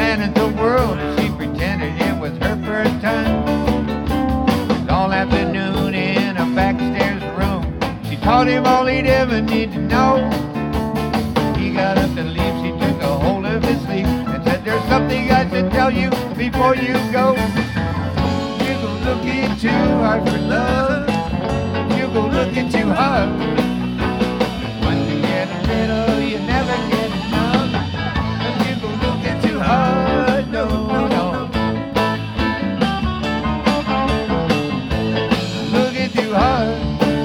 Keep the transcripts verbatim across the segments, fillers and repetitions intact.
man in the world. She pretended it was her first time. It was all afternoon in a backstairs room. She taught him all he'd ever need to know. He got up to leave, she took a hold of his sleeve and said, there's something I should tell you before you go. You go looking too hard for love. You go looking too hard. Once you get a little, you never get enough. But you go looking too hard, no, no. Looking too hard.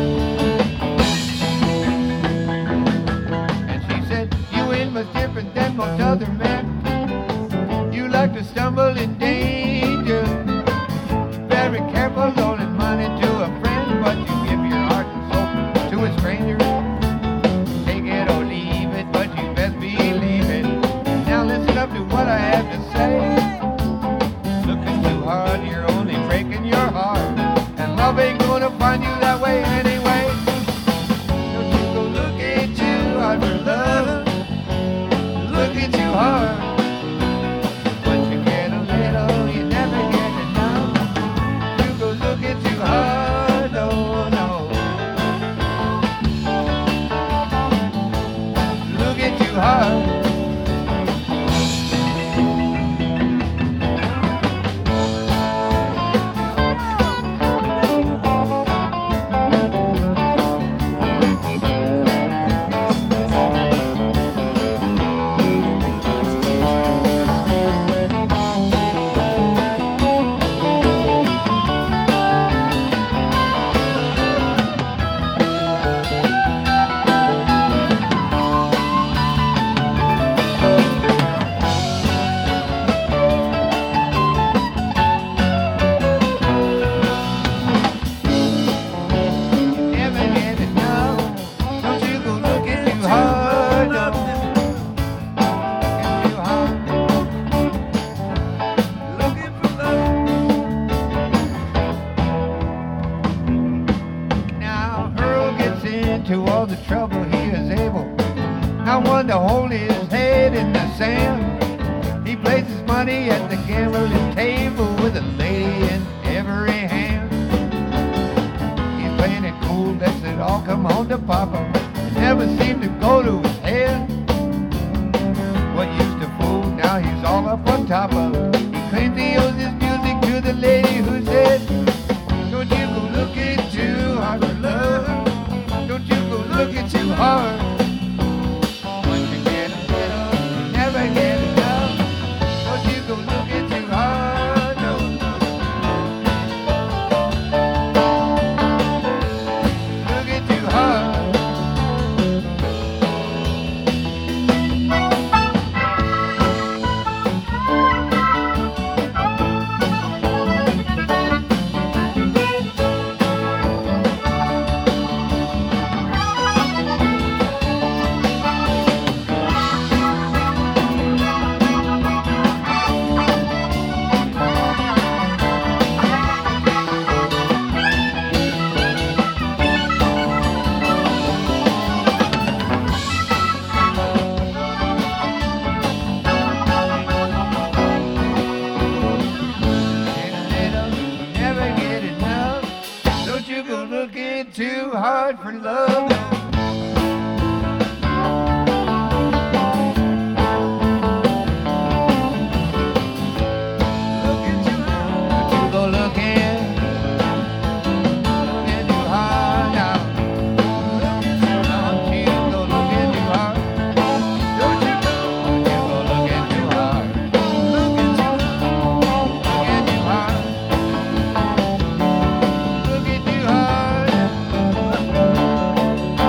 And she said, you ain't much different than most other men. You like to stumble in danger. Very careful loaning money to a friend, but you give your heart and soul to a stranger. Take it or leave it, but you best believe it. Now listen up to what I have to say. Looking too hard, you're only breaking your heart, and love ain't gonna find you that way anyway. Don't you go looking too hard for love. Looking too hard. Once you get a little, you never get enough. You go looking too hard, no, no. Looking too hard. Never get enough. Don't you go looking too hard, no. Looking too hard. Looking for love. Now Earl gets into all the trouble he is able. Not one to hold his head in the sand. He plays his money at the gambling table with a lady in every hand. He's playing it cool, lets it all come home to Papa. It never seemed to go to his head. What used to fool, now he's all up on top of it. He claims he owes his music to the lady who said, don't you go looking too hard for love. Don't you go looking too hard. Once you get a little, you never get enough. Don't you go looking too hard, no. Looking too hard. Get a little, you never get enough. Don't you go looking too hard for love. Looking too hard. Don't you go looking, looking too hard now. Don't you go looking too hard. Don't you go, don't you go looking too hard. Looking too hard. Looking too hard. Looking too hard.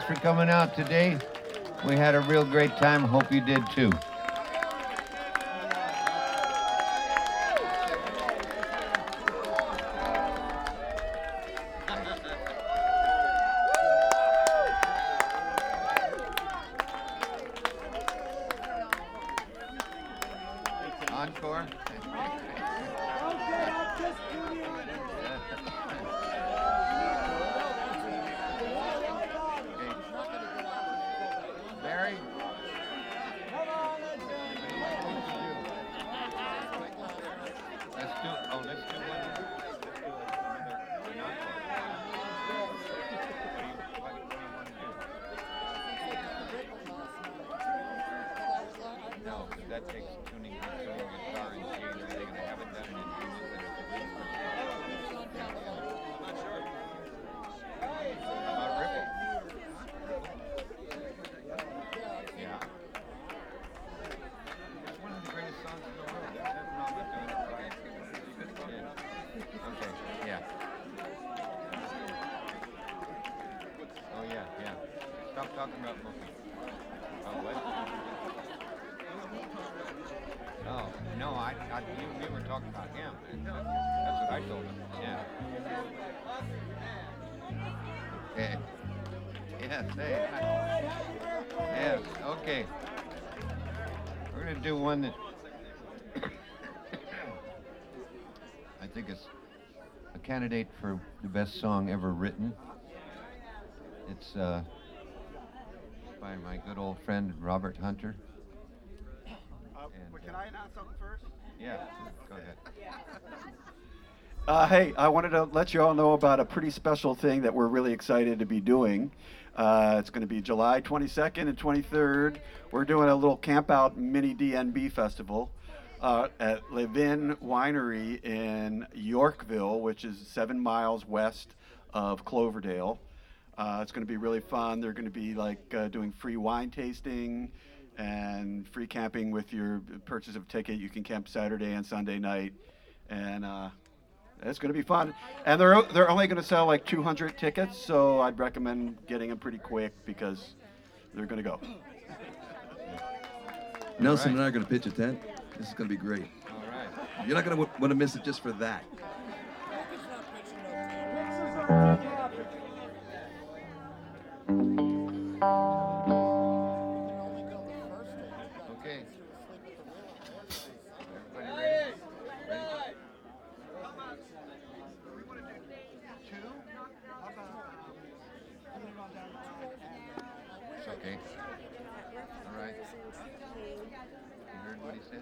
for coming out today. We had a real great time. Hope you did too. Encore. Barry? Let's do, oh, let's do one. Let's do another, an encore. What do you, what, what do you want to do? No, because that takes tuning, tuning guitar and G, and they're going to have it done in G, and it's a good one. I'm not sure. How about Ripple? Yeah. It's one of the greatest songs in the world. There's nothing wrong with doing it right. Yeah. Okay, yeah. Oh, yeah, yeah. Stop talking about Mookie. Oh, what? Oh, no, I, I you, we were talking about him. That's what I told him, yeah. Okay. Yes, hey. Yes, okay. We're going to do one that I think is a candidate for the best song ever written. It's uh, by my good old friend Robert Hunter. Uh, And, can uh, I announce something first? Yeah, go ahead. Uh, hey, I wanted to let you all know about a pretty special thing that we're really excited to be doing. Uh, it's going to be July twenty-second and twenty-third. We're doing a little camp out mini D N B festival uh, at Levin Winery in Yorkville, which is seven miles west of Cloverdale. Uh, it's going to be really fun. They're going to be like uh, doing free wine tasting and free camping with your purchase of a ticket. You can camp Saturday and Sunday night, and uh, it's going to be fun. And they're they're only going to sell like two hundred tickets, so I'd recommend getting them pretty quick because they're going to go. Nelson right. and I are going to pitch a tent. This is going to be great. All right. You're not going to want to miss it just for that. Okay. Everybody ready? Ready? Two? Okay. All right. You heard what he said?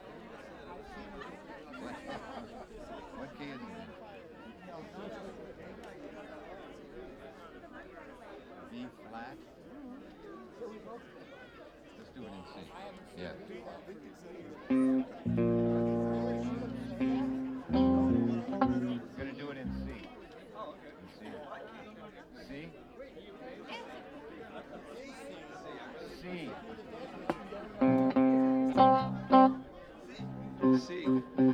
What, what key is it in? B flat? Let's do it in C. Yeah. We're gonna do it in C. In C. C. C. See.